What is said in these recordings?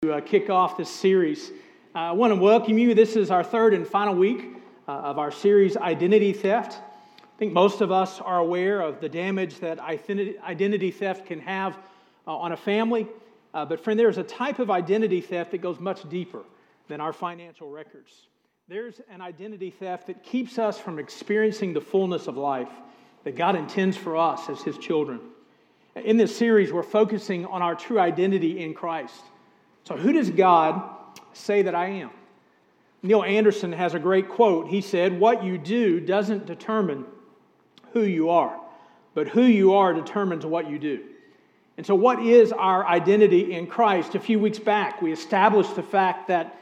Kick off this series. I want to welcome you. This is our third and final week of our series, Identity Theft. I think most of us are aware of the damage that identity theft can have on a family. But friend, there's a type of identity theft that goes much deeper than our financial records. There's an identity theft that keeps us from experiencing the fullness of life that God intends for us as His children. In this series, we're focusing on our true identity in Christ. So who does God say that I am? Neil Anderson has a great quote. He said, "What you do doesn't determine who you are, but who you are determines what you do." And so what is our identity in Christ? A few weeks back, we established the fact that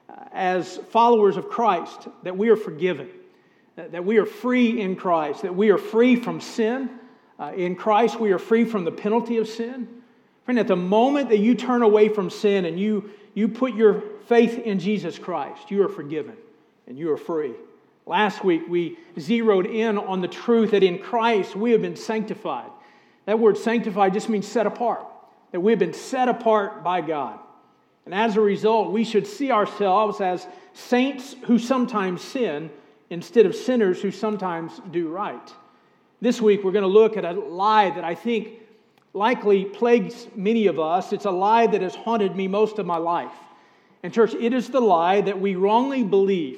as followers of Christ, that we are forgiven, that we are free in Christ, that we are free from sin. In Christ, we are free from the penalty of sin. Friend, at the moment that you turn away from sin and you put your faith in Jesus Christ, you are forgiven and you are free. Last week, we zeroed in on the truth that in Christ we have been sanctified. That word sanctified just means set apart, that we have been set apart by God. And as a result, we should see ourselves as saints who sometimes sin instead of sinners who sometimes do right. This week, we're going to look at a lie that I think likely plagues many of us. It's a lie that has haunted me most of my life. And church, it is the lie that we wrongly believe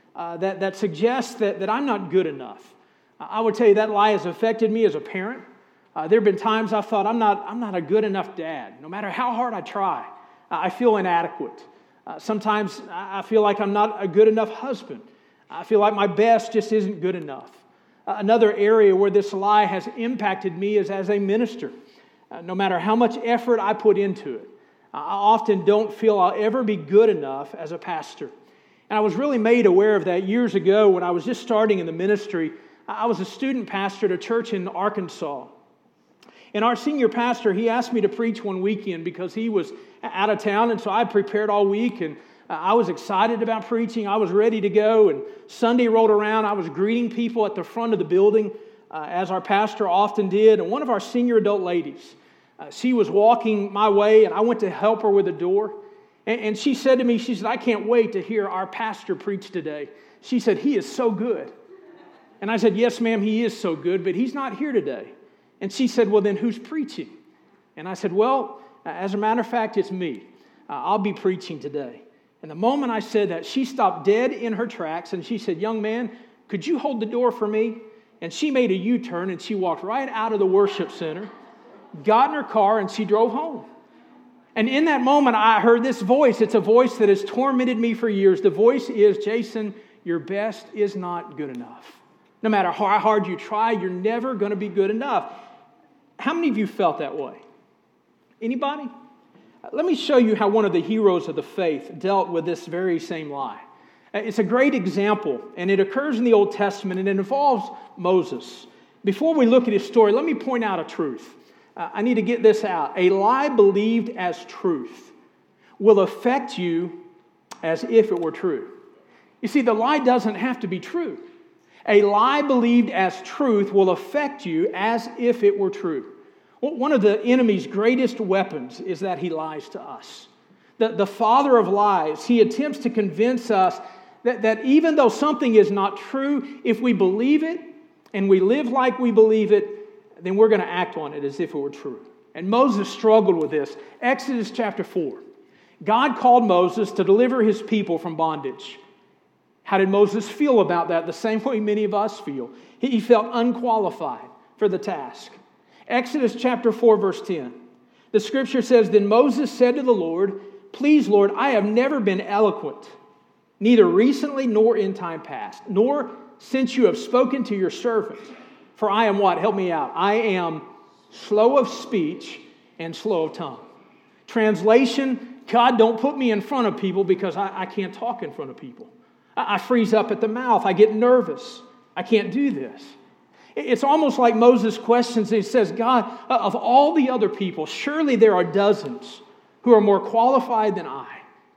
that suggests that I'm not good enough. I would tell you that lie has affected me as a parent. There have been times I've thought I'm not a good enough dad. No matter how hard I try, I feel inadequate. Sometimes I feel like I'm not a good enough husband. I feel like my best just isn't good enough. Another area where this lie has impacted me is as a minister. No matter how much effort I put into it, I often don't feel I'll ever be good enough as a pastor. And I was really made aware of that years ago when I was just starting in the ministry. I was a student pastor at a church in Arkansas. And our senior pastor, he asked me to preach one weekend because he was out of town. And so I prepared all week and I was excited about preaching. I was ready to go. And Sunday rolled around. I was greeting people at the front of the building as our pastor often did. And one of our senior adult ladies, she was walking my way, and I went to help her with the door. And she said to me, she said, "I can't wait to hear our pastor preach today." She said, "He is so good." And I said, "Yes, ma'am, he is so good, but he's not here today." And she said, "Well, then who's preaching?" And I said, "Well, as a matter of fact, it's me. I'll be preaching today." And the moment I said that, she stopped dead in her tracks, and she said, "Young man, could you hold the door for me?" And she made a U-turn, and she walked right out of the worship center, got in her car, and she drove home. And in that moment, I heard this voice. It's a voice that has tormented me for years. The voice is, "Jason, your best is not good enough. No matter how hard you try, you're never going to be good enough." How many of you felt that way? Anybody? Let me show you how one of the heroes of the faith dealt with this very same lie. It's a great example, and it occurs in the Old Testament, and it involves Moses. Before we look at his story, let me point out a truth. I need to get this out. A lie believed as truth will affect you as if it were true. You see, the lie doesn't have to be true. A lie believed as truth will affect you as if it were true. One of the enemy's greatest weapons is that he lies to us. The father of lies, he attempts to convince us that even though something is not true, if we believe it and we live like we believe it, then we're going to act on it as if it were true. And Moses struggled with this. Exodus chapter 4. God called Moses to deliver his people from bondage. How did Moses feel about that? The same way many of us feel. He felt unqualified for the task. Exodus chapter 4, verse 10. The scripture says, "Then Moses said to the Lord, 'Please, Lord, I have never been eloquent, neither recently nor in time past, nor since you have spoken to your servant. For I am" what? Help me out. "I am slow of speech and slow of tongue." Translation, God, don't put me in front of people because I can't talk in front of people. I freeze up at the mouth. I get nervous. I can't do this. It's almost like Moses questions. He says, "God, of all the other people, surely there are dozens who are more qualified than I.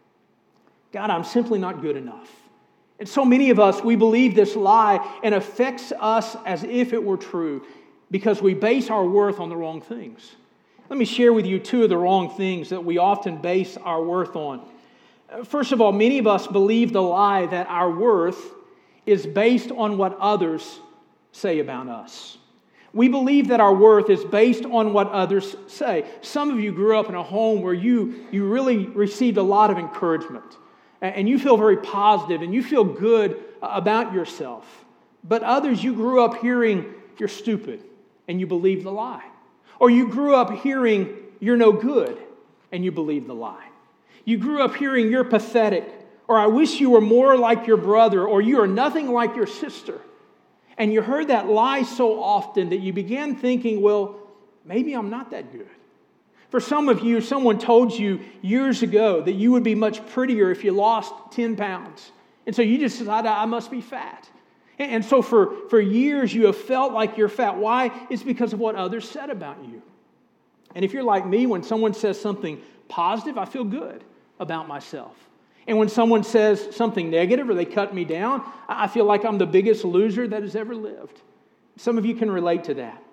God, I'm simply not good enough." And so many of us, we believe this lie and affects us as if it were true because we base our worth on the wrong things. Let me share with you two of the wrong things that we often base our worth on. First of all, many of us believe the lie that our worth is based on what others say about us. We believe that our worth is based on what others say. Some of you grew up in a home where you really received a lot of encouragement, and you feel very positive, and you feel good about yourself. But others, you grew up hearing, you're stupid, and you believe the lie. Or you grew up hearing, you're no good, and you believe the lie. You grew up hearing, you're pathetic, or I wish you were more like your brother, or you are nothing like your sister. And you heard that lie so often that you began thinking, well, maybe I'm not that good. For some of you, someone told you years ago that you would be much prettier if you lost 10 pounds. And so you just decided, I must be fat. And so for years you have felt like you're fat. Why? It's because of what others said about you. And if you're like me, when someone says something positive, I feel good about myself. And when someone says something negative or they cut me down, I feel like I'm the biggest loser that has ever lived. Some of you can relate to that.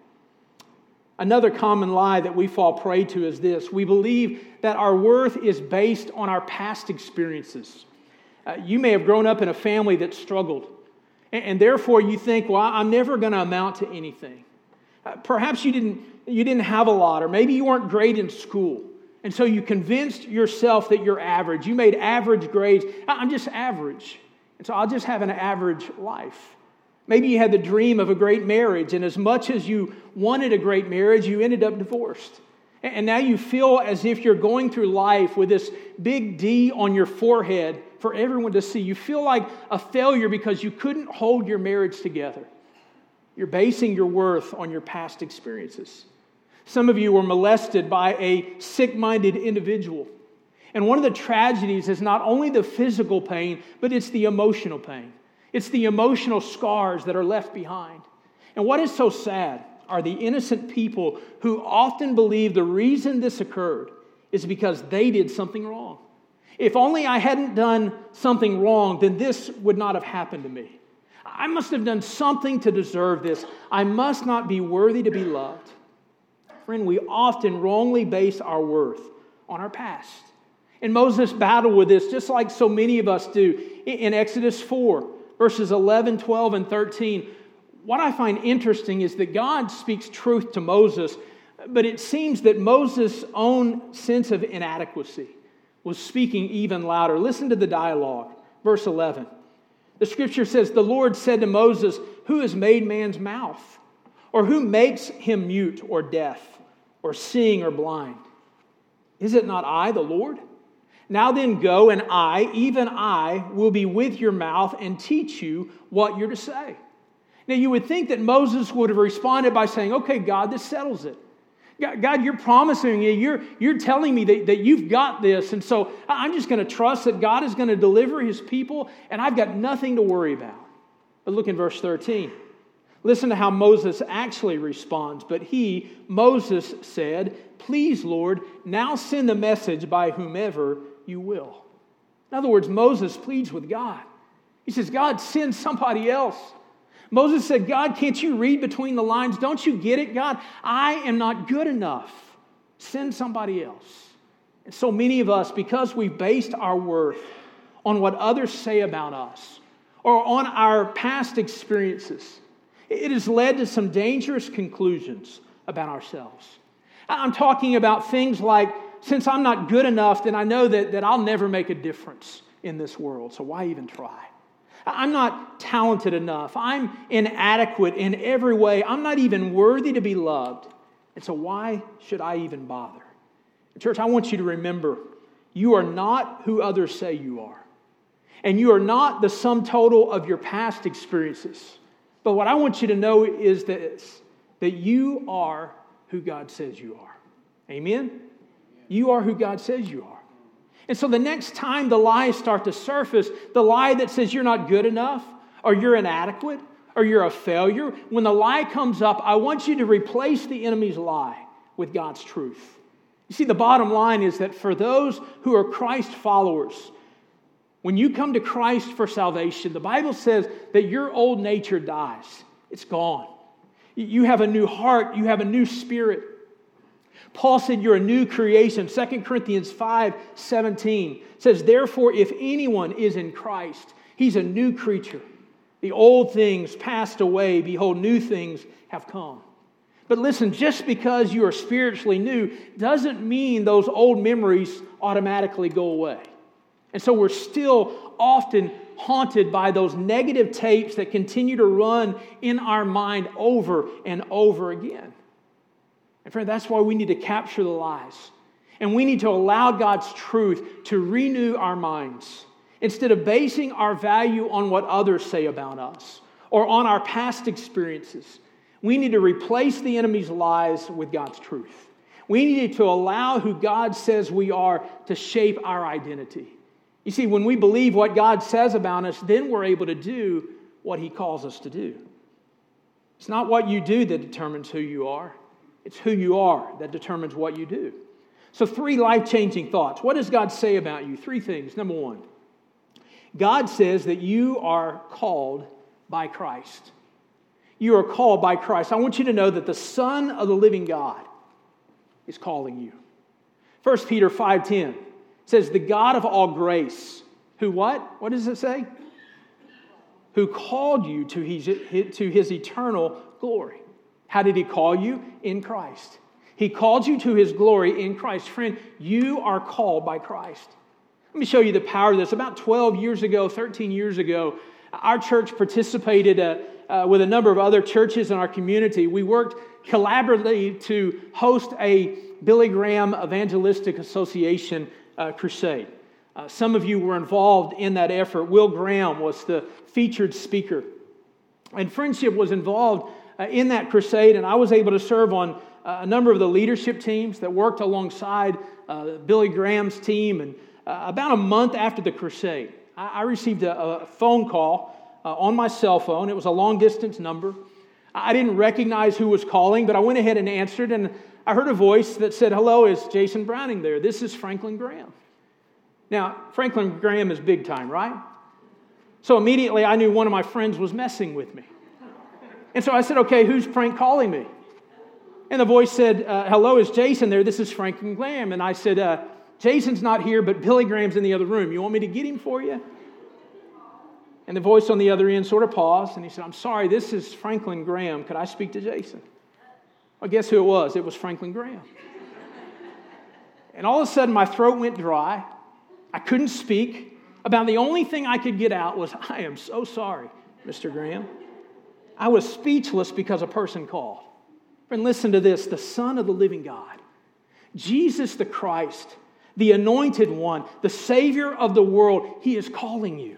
Another common lie that we fall prey to is this. We believe that our worth is based on our past experiences. You may have grown up in a family that struggled, and therefore you think, well, I'm never going to amount to anything. Perhaps you didn't have a lot, or maybe you weren't great in school. And so you convinced yourself that you're average. You made average grades. I'm just average. And so I'll just have an average life. Maybe you had the dream of a great marriage, and as much as you wanted a great marriage, you ended up divorced. And now you feel as if you're going through life with this big D on your forehead for everyone to see. You feel like a failure because you couldn't hold your marriage together. You're basing your worth on your past experiences. Some of you were molested by a sick-minded individual. And one of the tragedies is not only the physical pain, but it's the emotional pain. It's the emotional scars that are left behind. And what is so sad are the innocent people who often believe the reason this occurred is because they did something wrong. If only I hadn't done something wrong, then this would not have happened to me. I must have done something to deserve this. I must not be worthy to be loved. Friend, we often wrongly base our worth on our past. And Moses battled with this just like so many of us do. In Exodus 4, verses 11, 12, and 13, what I find interesting is that God speaks truth to Moses, but it seems that Moses' own sense of inadequacy was speaking even louder. Listen to the dialogue. Verse 11. The scripture says, "The Lord said to Moses, who has made man's mouth? Or who makes him mute or deaf or seeing or blind? Is it not I, the Lord? Now then go, and I, even I, will be with your mouth and teach you what you're to say." Now you would think that Moses would have responded by saying, okay, God, this settles it. God, you're promising me, you're telling me that you've got this, and so I'm just going to trust that God is going to deliver his people, and I've got nothing to worry about. But look in verse 13. Listen to how Moses actually responds. But he, Moses, said, "Please, Lord, now send the message by whomever you will." In other words, Moses pleads with God. He says, God, send somebody else. Moses said, God, can't you read between the lines? Don't you get it, God? I am not good enough. Send somebody else. And so many of us, because we've based our worth on what others say about us or on our past experiences, it has led to some dangerous conclusions about ourselves. I'm talking about things like, since I'm not good enough, then I know that I'll never make a difference in this world, so why even try? I'm not talented enough. I'm inadequate in every way. I'm not even worthy to be loved. And so why should I even bother? Church, I want you to remember, you are not who others say you are. And you are not the sum total of your past experiences. But what I want you to know is this, that you are who God says you are. Amen? You are who God says you are. And so the next time the lies start to surface, the lie that says you're not good enough, or you're inadequate, or you're a failure, when the lie comes up, I want you to replace the enemy's lie with God's truth. You see, the bottom line is that for those who are Christ followers, when you come to Christ for salvation, the Bible says that your old nature dies. It's gone. You have a new heart. You have a new spirit. Paul said you're a new creation. 2 Corinthians 5:17 says, therefore, if anyone is in Christ, he's a new creature. The old things passed away. Behold, new things have come. But listen, just because you are spiritually new doesn't mean those old memories automatically go away. And so we're still often haunted by those negative tapes that continue to run in our mind over and over again. And friend, that's why we need to capture the lies. And we need to allow God's truth to renew our minds. Instead of basing our value on what others say about us or on our past experiences, we need to replace the enemy's lies with God's truth. We need to allow who God says we are to shape our identity. You see, when we believe what God says about us, then we're able to do what He calls us to do. It's not what you do that determines who you are. It's who you are that determines what you do. So 3 life-changing thoughts. What does God say about you? 3 things. Number 1, God says that you are called by Christ. You are called by Christ. I want you to know that the Son of the living God is calling you. 1 Peter 5:10 says, the God of all grace, who what? What does it say? Who called you to His eternal glory. How did He call you? In Christ. He called you to His glory in Christ. Friend, you are called by Christ. Let me show you the power of this. About 13 years ago, our church participated with a number of other churches in our community. We worked collaboratively to host a Billy Graham Evangelistic Association crusade. Some of you were involved in that effort. Will Graham was the featured speaker. And Friendship was involved in that crusade, and I was able to serve on a number of the leadership teams that worked alongside Billy Graham's team. And about a month after the crusade, I received a phone call on my cell phone. It was a long-distance number. I didn't recognize who was calling, but I went ahead and answered, and I heard a voice that said, hello, is Jason Browning there? This is Franklin Graham. Now, Franklin Graham is big time, right? So immediately I knew one of my friends was messing with me. And so I said, okay, who's Frank calling me? And the voice said, hello, is Jason there? This is Franklin Graham. And I said, Jason's not here, but Billy Graham's in the other room. You want me to get him for you? And the voice on the other end sort of paused, and he said, I'm sorry, this is Franklin Graham. Could I speak to Jason? Well, guess who it was? It was Franklin Graham. And all of a sudden, my throat went dry. I couldn't speak. About the only thing I could get out was, I am so sorry, Mr. Graham. I was speechless because a person called. Friend, listen to this. The Son of the living God, Jesus the Christ, the Anointed One, the Savior of the world, He is calling you.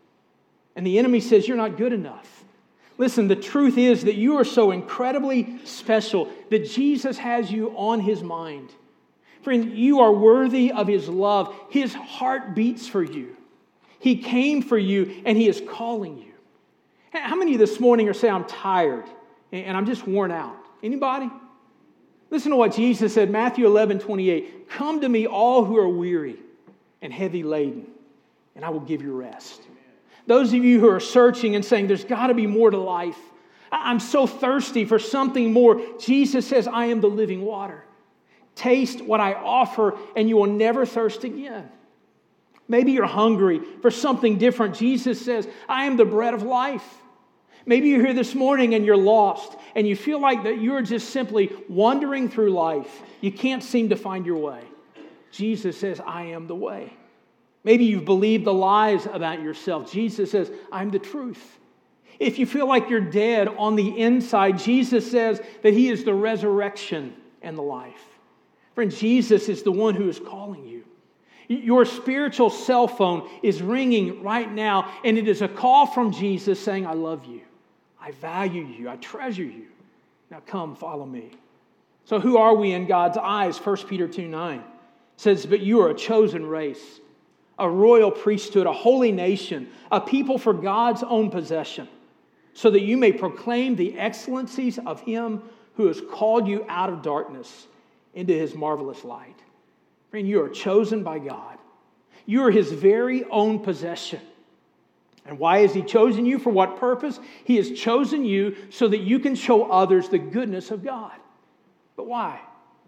And the enemy says, you're not good enough. Listen, the truth is that you are so incredibly special that Jesus has you on His mind. Friend, you are worthy of His love. His heart beats for you. He came for you, and He is calling you. How many of you this morning are saying, I'm tired and I'm just worn out? Anybody? Listen to what Jesus said, Matthew 11:28. Come to me, all who are weary and heavy laden, and I will give you rest. Those of you who are searching and saying, there's got to be more to life. I'm so thirsty for something more. Jesus says, I am the living water. Taste what I offer, and you will never thirst again. Maybe you're hungry for something different. Jesus says, I am the bread of life. Maybe you're here this morning and you're lost, and you feel like that you're just simply wandering through life. You can't seem to find your way. Jesus says, I am the way. Maybe you've believed the lies about yourself. Jesus says, I'm the truth. If you feel like you're dead on the inside, Jesus says that He is the resurrection and the life. Friend, Jesus is the one who is calling you. Your spiritual cell phone is ringing right now, and it is a call from Jesus saying, I love you. I value you. I treasure you. Now come, follow me. So who are we in God's eyes? 1 Peter 2:9 says, but you are a chosen race, a royal priesthood, a holy nation, a people for God's own possession, so that you may proclaim the excellencies of Him who has called you out of darkness into His marvelous light. Friend, you are chosen by God. You are His very own possession. And why has He chosen you? For what purpose? He has chosen you so that you can show others the goodness of God. But why?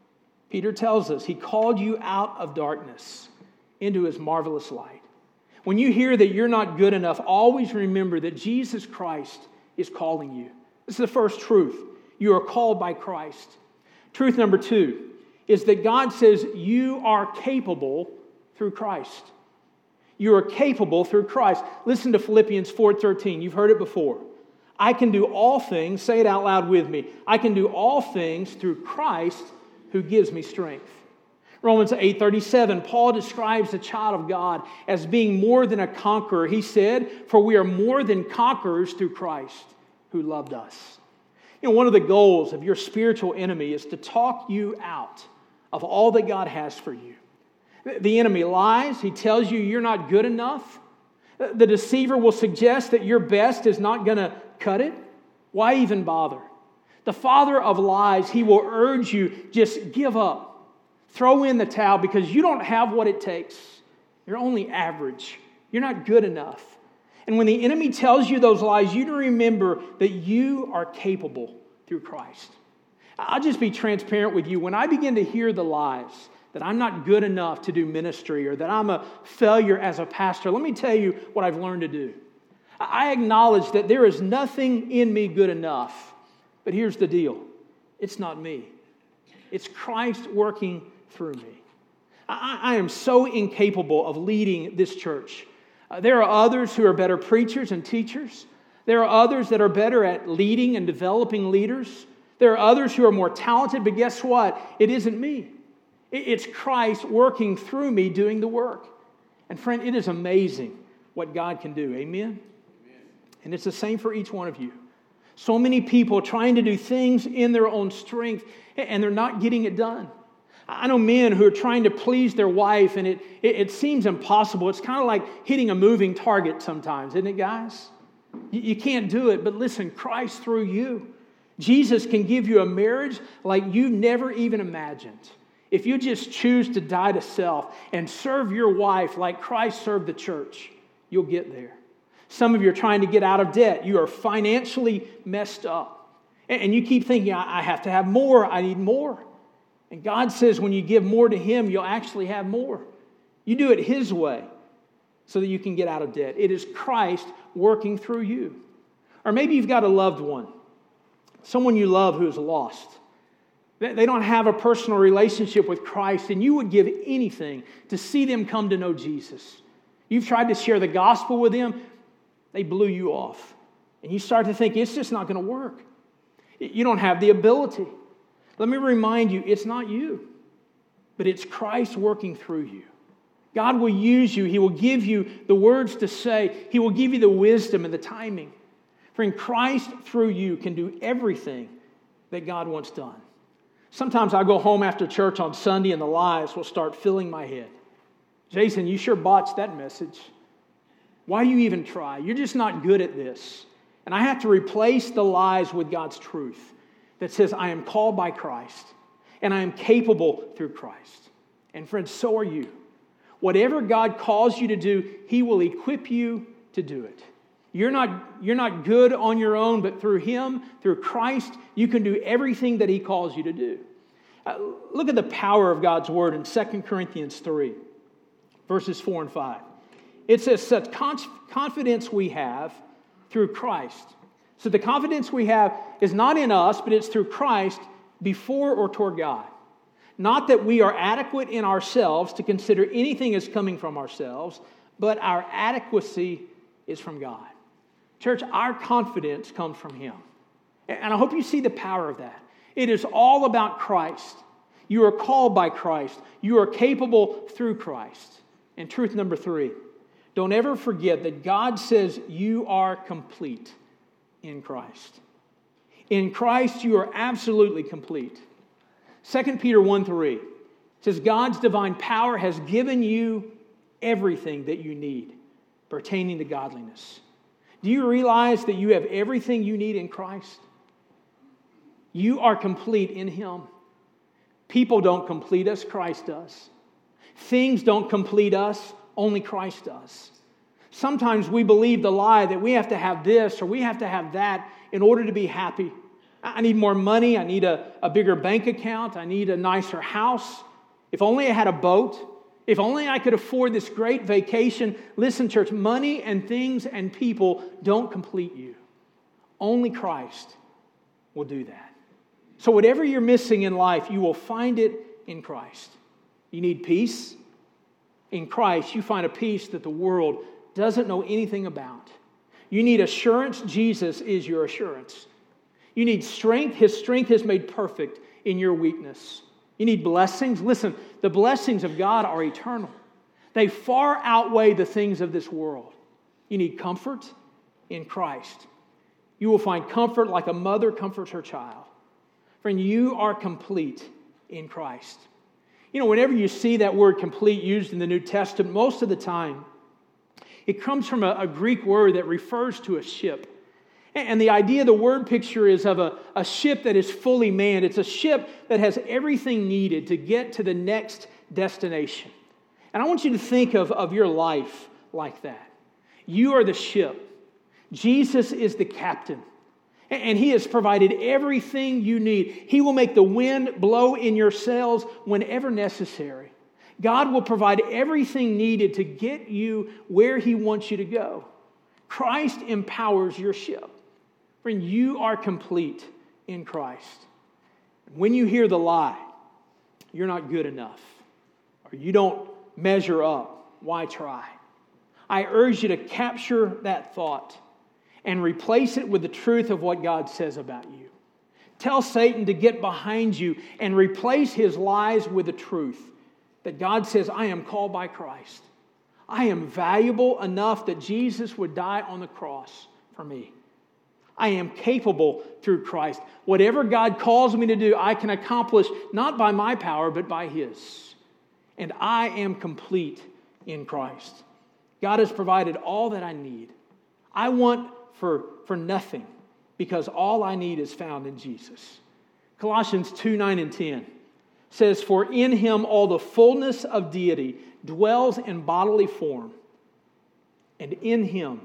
Peter tells us He called you out of darkness into His marvelous light. When you hear that you're not good enough, always remember that Jesus Christ is calling you. This is the first truth. You are called by Christ. Truth number 2 is that God says you are capable through Christ. You are capable through Christ. Listen to Philippians 4:13. You've heard it before. I can do all things, say it out loud with me. I can do all things through Christ who gives me strength. Romans 8:37, Paul describes the child of God as being more than a conqueror. He said, for we are more than conquerors through Christ who loved us. You know, one of the goals of your spiritual enemy is to talk you out of all that God has for you. The enemy lies. He tells you you're not good enough. The deceiver will suggest that your best is not going to cut it. Why even bother? The father of lies, he will urge you, just give up. Throw in the towel because you don't have what it takes. You're only average. You're not good enough. And when the enemy tells you those lies, you need to remember that you are capable through Christ. I'll just be transparent with you. When I begin to hear the lies that I'm not good enough to do ministry or that I'm a failure as a pastor, let me tell you what I've learned to do. I acknowledge that there is nothing in me good enough. But here's the deal. It's not me. It's Christ working through me. I am so incapable of leading this church. There are others who are better preachers and teachers. There are others that are better at leading and developing leaders. There are others who are more talented, but guess what? It isn't me. It's Christ working through me doing the work. And friend, it is amazing what God can do. Amen? And it's the same for each one of you. So many people trying to do things in their own strength, and they're not getting it done. I know men who are trying to please their wife, and it seems impossible. It's kind of like hitting a moving target sometimes, isn't it, guys? You can't do it, but listen, Christ through you. Jesus can give you a marriage like you never even imagined. If you just choose to die to self and serve your wife like Christ served the church, you'll get there. Some of you are trying to get out of debt. You are financially messed up. And you keep thinking, I have to have more. I need more. And God says when you give more to Him, you'll actually have more. You do it His way so that you can get out of debt. It is Christ working through you. Or maybe you've got a loved one, someone you love who is lost. They don't have a personal relationship with Christ, and you would give anything to see them come to know Jesus. You've tried to share the gospel with them. They blew you off. And you start to think, it's just not going to work. You don't have the ability. Let me remind you, it's not you, but it's Christ working through you. God will use you. He will give you the words to say. He will give you the wisdom and the timing. Friend, Christ through you can do everything that God wants done. Sometimes I go home after church on Sunday and the lies will start filling my head. Jason, you sure botched that message. Why do you even try? You're just not good at this. And I have to replace the lies with God's truth that says I am called by Christ and I am capable through Christ. And friends, so are you. Whatever God calls you to do, He will equip you to do it. You're not good on your own, but through Him, through Christ, you can do everything that He calls you to do. Look at the power of God's Word in 2 Corinthians 3, verses 4 and 5. It says, such confidence we have through Christ. So the confidence we have is not in us, but it's through Christ before or toward God. Not that we are adequate in ourselves to consider anything as coming from ourselves, but our adequacy is from God. Church, our confidence comes from Him. And I hope you see the power of that. It is all about Christ. You are called by Christ. You are capable through Christ. And truth number 3, don't ever forget that God says you are complete in Christ. In Christ, you are absolutely complete. 2 Peter 1:3 says, God's divine power has given you everything that you need pertaining to godliness. Do you realize that you have everything you need in Christ? You are complete in Him. People don't complete us, Christ does. Things don't complete us, only Christ does. Sometimes we believe the lie that we have to have this or we have to have that in order to be happy. I need more money. I need a bigger bank account. I need a nicer house. If only I had a boat. If only I could afford this great vacation. Listen, church, money and things and people don't complete you. Only Christ will do that. So whatever you're missing in life, you will find it in Christ. You need peace. In Christ, you find a peace that the world doesn't know anything about. You need assurance. Jesus is your assurance. You need strength. His strength is made perfect in your weakness. You need blessings. Listen, the blessings of God are eternal. They far outweigh the things of this world. You need comfort in Christ. You will find comfort like a mother comforts her child. Friend, you are complete in Christ. You know, whenever you see that word complete used in the New Testament, most of the time, it comes from a Greek word that refers to a ship. And the idea, the word picture is of a ship that is fully manned. It's a ship that has everything needed to get to the next destination. And I want you to think of your life like that. You are the ship. Jesus is the captain. And He has provided everything you need. He will make the wind blow in your sails whenever necessary. God will provide everything needed to get you where He wants you to go. Christ empowers your ship. Friend, you are complete in Christ. When you hear the lie, you're not good enough, or you don't measure up, why try? I urge you to capture that thought and replace it with the truth of what God says about you. Tell Satan to get behind you and replace his lies with the truth that God says, I am called by Christ. I am valuable enough that Jesus would die on the cross for me. I am capable through Christ. Whatever God calls me to do, I can accomplish not by my power, but by His. And I am complete in Christ. God has provided all that I need. I want for nothing, because all I need is found in Jesus. Colossians 2:9 and 10 says, for in Him all the fullness of deity dwells in bodily form, and in Him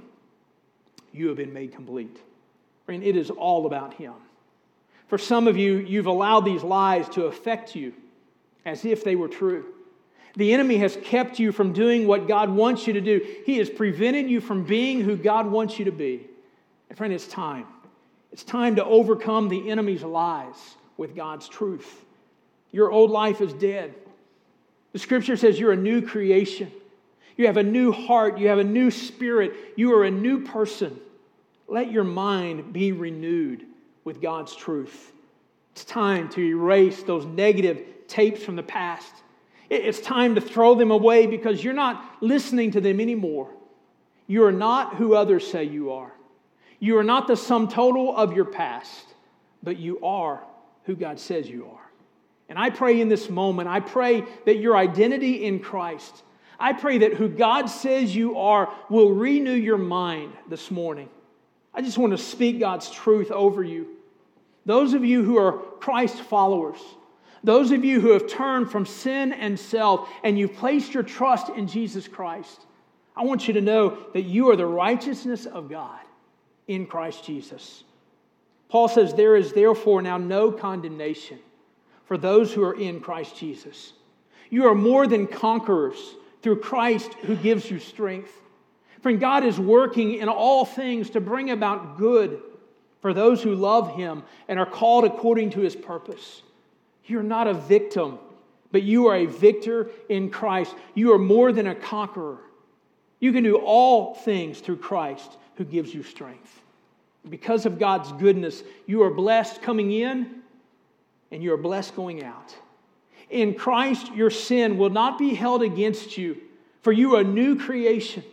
you have been made complete. Friend, it is all about Him. For some of you, you've allowed these lies to affect you as if they were true. The enemy has kept you from doing what God wants you to do. He has prevented you from being who God wants you to be. And friend, it's time. It's time to overcome the enemy's lies with God's truth. Your old life is dead. The Scripture says you're a new creation. You have a new heart. You have a new spirit. You are a new person. Let your mind be renewed with God's truth. It's time to erase those negative tapes from the past. It's time to throw them away because you're not listening to them anymore. You are not who others say you are. You are not the sum total of your past, but you are who God says you are. And I pray in this moment, I pray that your identity in Christ, I pray that who God says you are will renew your mind this morning. I just want to speak God's truth over you. Those of you who are Christ followers, those of you who have turned from sin and self and you've placed your trust in Jesus Christ, I want you to know that you are the righteousness of God in Christ Jesus. Paul says, there is therefore now no condemnation for those who are in Christ Jesus. You are more than conquerors through Christ who gives you strength. Friend, God is working in all things to bring about good for those who love Him and are called according to His purpose. You're not a victim, but you are a victor in Christ. You are more than a conqueror. You can do all things through Christ who gives you strength. Because of God's goodness, you are blessed coming in and you are blessed going out. In Christ, your sin will not be held against you, for you are a new creation.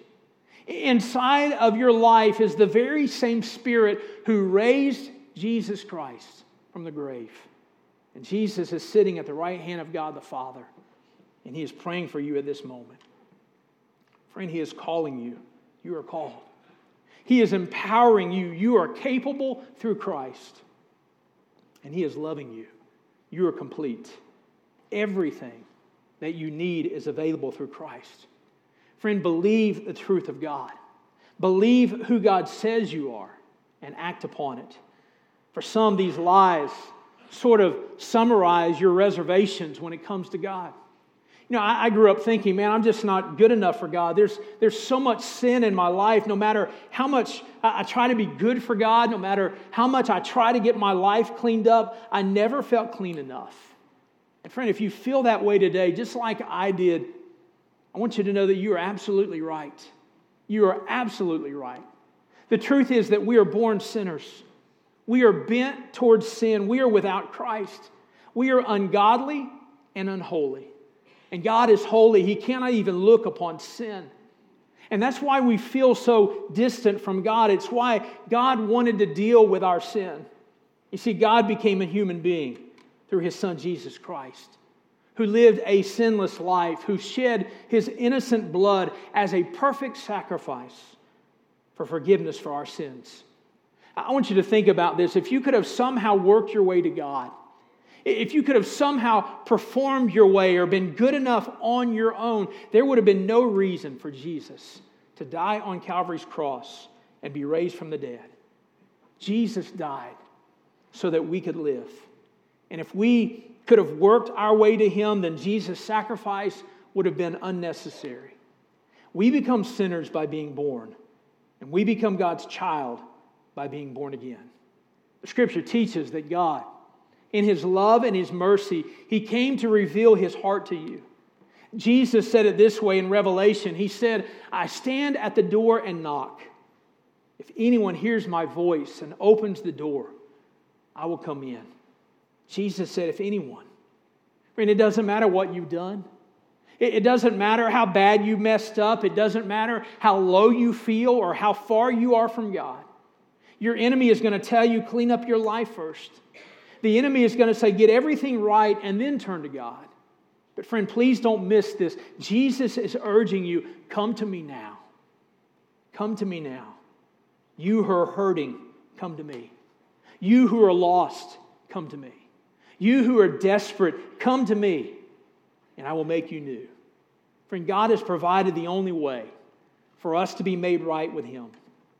Inside of your life is the very same Spirit who raised Jesus Christ from the grave. And Jesus is sitting at the right hand of God the Father, and He is praying for you at this moment. Friend, He is calling you. You are called. He is empowering you. You are capable through Christ, and He is loving you. You are complete. Everything that you need is available through Christ. Friend, believe the truth of God. Believe who God says you are and act upon it. For some, these lies sort of summarize your reservations when it comes to God. You know, I grew up thinking, man, I'm just not good enough for God. There's so much sin in my life. No matter how much I try to be good for God, no matter how much I try to get my life cleaned up, I never felt clean enough. And friend, if you feel that way today, just like I did, I want you to know that you are absolutely right. You are absolutely right. The truth is that we are born sinners. We are bent towards sin. We are without Christ. We are ungodly and unholy. And God is holy. He cannot even look upon sin. And that's why we feel so distant from God. It's why God wanted to deal with our sin. You see, God became a human being through His Son, Jesus Christ, who lived a sinless life, who shed His innocent blood as a perfect sacrifice for forgiveness for our sins. I want you to think about this. If you could have somehow worked your way to God, if you could have somehow performed your way or been good enough on your own, there would have been no reason for Jesus to die on Calvary's cross and be raised from the dead. Jesus died so that we could live. And if we could have worked our way to Him, then Jesus' sacrifice would have been unnecessary. We become sinners by being born, and we become God's child by being born again. The Scripture teaches that God, in His love and His mercy, He came to reveal His heart to you. Jesus said it this way in Revelation. He said, I stand at the door and knock. If anyone hears my voice and opens the door, I will come in. Jesus said, if anyone. I mean, it doesn't matter what you've done. It doesn't matter how bad you messed up. It doesn't matter how low you feel or how far you are from God. Your enemy is going to tell you, clean up your life first. The enemy is going to say, get everything right and then turn to God. But friend, please don't miss this. Jesus is urging you, come to me now. Come to me now. You who are hurting, come to me. You who are lost, come to me. You who are desperate, come to me, and I will make you new. Friend, God has provided the only way for us to be made right with Him,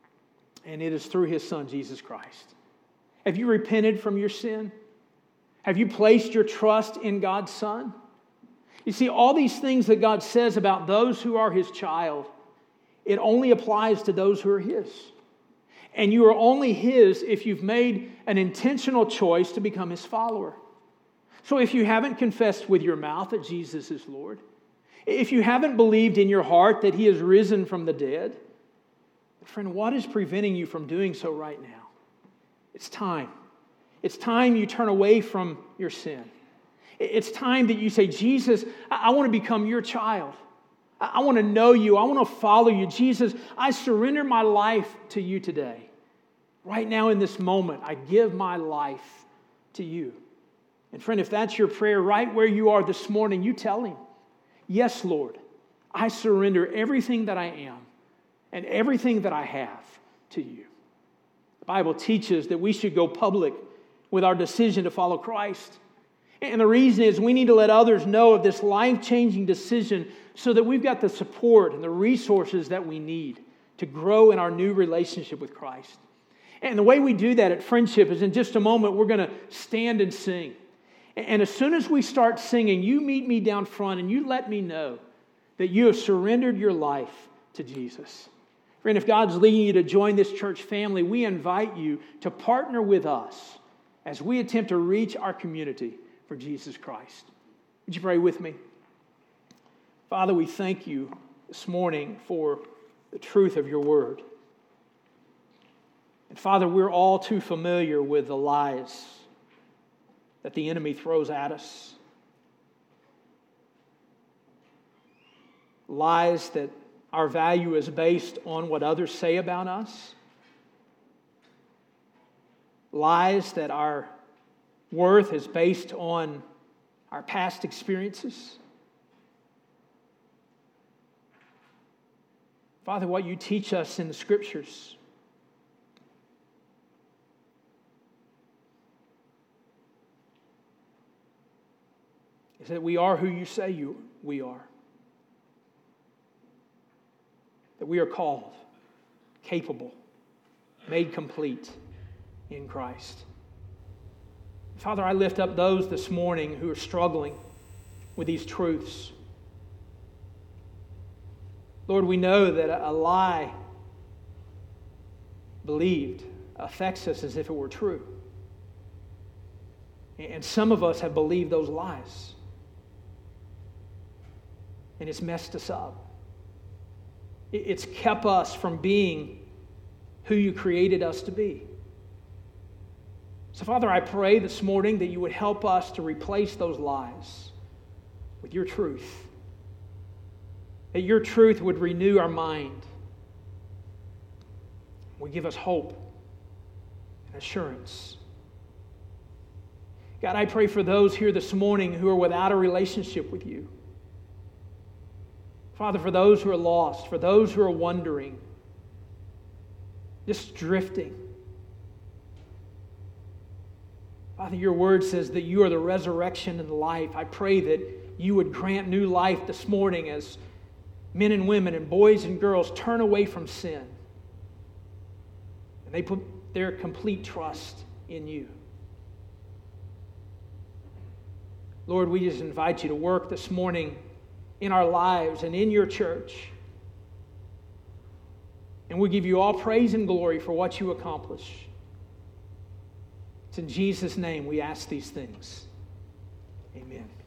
and it is through His Son, Jesus Christ. Have you repented from your sin? Have you placed your trust in God's Son? You see, all these things that God says about those who are His child, it only applies to those who are His. And you are only His if you've made an intentional choice to become His follower. So if you haven't confessed with your mouth that Jesus is Lord, if you haven't believed in your heart that He has risen from the dead, friend, what is preventing you from doing so right now? It's time. It's time you turn away from your sin. It's time that you say, Jesus, I want to become your child. I want to know you. I want to follow you. Jesus, I surrender my life to you today. Right now in this moment, I give my life to you. And friend, if that's your prayer right where you are this morning, you tell Him, yes, Lord, I surrender everything that I am and everything that I have to you. The Bible teaches that we should go public with our decision to follow Christ. And the reason is we need to let others know of this life-changing decision so that we've got the support and the resources that we need to grow in our new relationship with Christ. And the way we do that at Friendship is in just a moment we're going to stand and sing. And as soon as we start singing, you meet me down front and you let me know that you have surrendered your life to Jesus. Friend, if God's leading you to join this church family, we invite you to partner with us as we attempt to reach our community for Jesus Christ. Would you pray with me? Father, we thank you this morning for the truth of your word. And Father, we're all too familiar with the lies that the enemy throws at us. Lies that our value is based on what others say about us. Lies that our worth is based on our past experiences. Father, what you teach us in the Scriptures is that we are who you say we are. That we are called, capable, made complete in Christ. Father, I lift up those this morning who are struggling with these truths. Lord, we know that a lie believed affects us as if it were true. And some of us have believed those lies. And it's messed us up. It's kept us from being who you created us to be. So, Father, I pray this morning that you would help us to replace those lies with your truth. That your truth would renew our mind. Would give us hope and assurance. God, I pray for those here this morning who are without a relationship with you. Father, for those who are lost, for those who are wandering, just drifting. Father, your word says that you are the resurrection and the life. I pray that you would grant new life this morning as men and women and boys and girls turn away from sin. And they put their complete trust in you. Lord, we just invite you to work this morning in our lives and in your church. And we give you all praise and glory for what you accomplish. It's in Jesus' name we ask these things. Amen.